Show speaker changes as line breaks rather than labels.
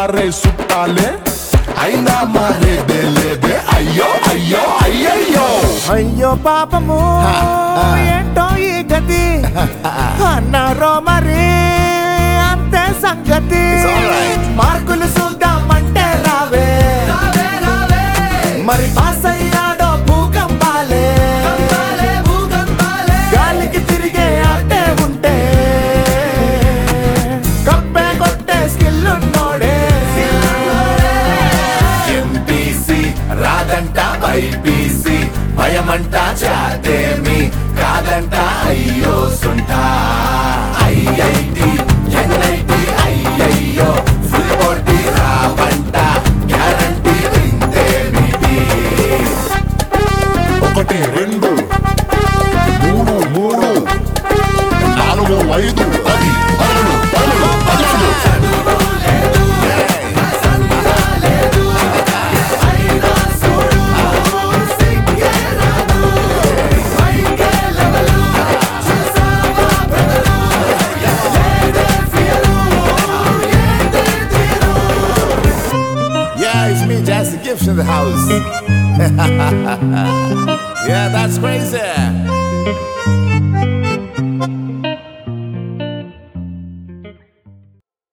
ఉన్నారే సుట్టాలే అయినా మారేదే లేదే అయ్యో అయ్యో అయ్యయ్యో
అయ్యో పాపము ఏంటో ఈ గతి అన్నారో మరి అంతే సంగతి మార్కులు చూద్దామంటే రావే మరి పాస్ అయ్యాడో భూకంపాలే గాలికి తిరిగే ఆటే ఉంటే కప్పే కొట్టే స్కిల్ ఉన్నోడే
ఎంపీసీ రాదంట బైపీసీ భయమంట చాదేమి కాదంట అయ్యో సుంట ఐఐటి ఎన్ఐటి అయ్యయ్యో ఫుల్ కొట్టి రావంట గ్యారంటీ ఇంతేమిటి ఒకటి రెండు మూడు మూడు నాలుగు ఐదు పది పనులు పనులు పనులు
Yeah, it's me, Jazzy Gift in the house. Yeah, that's crazy.